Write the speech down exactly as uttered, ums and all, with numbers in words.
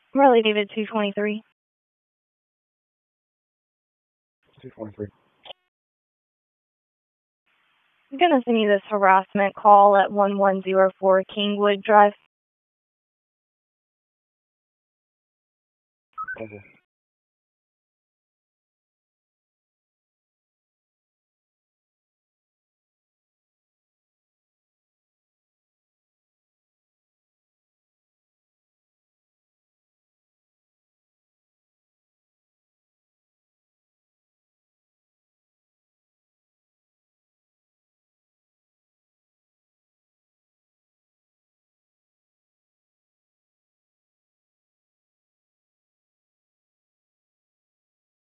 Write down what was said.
Riley David two twenty-three. two twenty-three. I'm going to send you this harassment call at one one zero four Kingwood Drive. Okay.